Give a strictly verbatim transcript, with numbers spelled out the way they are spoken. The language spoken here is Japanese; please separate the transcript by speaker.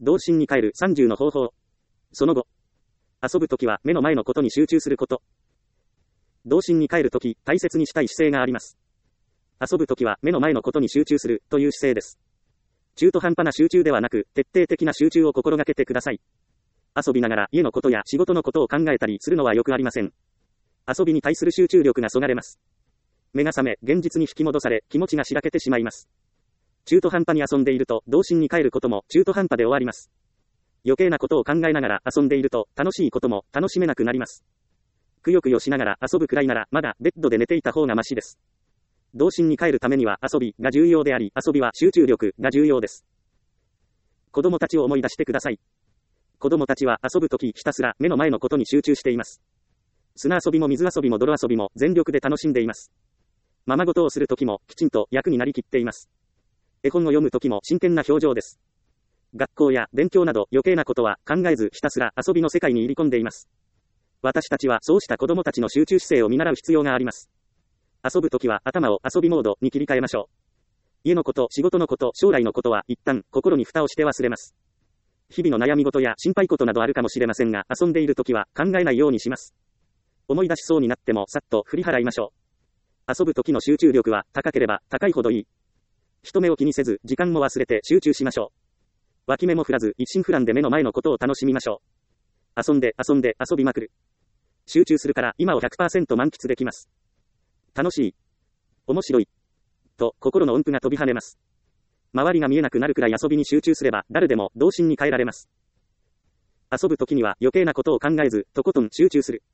Speaker 1: 童心に帰るさんじゅうの方法。その後。遊ぶときは目の前のことに集中すること。童心に帰るとき、大切にしたい姿勢があります。遊ぶときは目の前のことに集中するという姿勢です。中途半端な集中ではなく、徹底的な集中を心がけてください。遊びながら家のことや仕事のことを考えたりするのはよくありません。遊びに対する集中力がそがれます。目が覚め、現実に引き戻され、気持ちがしらけてしまいます。中途半端に遊んでいると、童心に帰ることも中途半端で終わります。余計なことを考えながら遊んでいると、楽しいことも楽しめなくなります。くよくよしながら遊ぶくらいなら、まだベッドで寝ていた方がマシです。童心に帰るためには遊びが重要であり、遊びは集中力が重要です。子供たちを思い出してください。子供たちは遊ぶときひたすら目の前のことに集中しています。砂遊びも水遊びも泥遊びも全力で楽しんでいます。ままごとをするときもきちんと役になりきっています。絵本を読むときも真剣な表情です。学校や勉強など余計なことは考えずひたすら遊びの世界に入り込んでいます。私たちはそうした子供たちの集中姿勢を見習う必要があります。遊ぶときは頭を遊びモードに切り替えましょう。家のこと、仕事のこと、将来のことは一旦心に蓋をして忘れます。日々の悩み事や心配事などあるかもしれませんが、遊んでいるときは考えないようにします。思い出しそうになってもさっと振り払いましょう。遊ぶときの集中力は高ければ高いほどいい。人目を気にせず時間も忘れて集中しましょう。脇目も振らず一心不乱で目の前のことを楽しみましょう。遊んで遊んで遊びまくる。集中するから今を ひゃくパーセント 満喫できます。楽しい。面白い。と心の音符が飛び跳ねます。周りが見えなくなるくらい遊びに集中すれば誰でも童心に帰られます。遊ぶときには余計なことを考えずとことん集中する。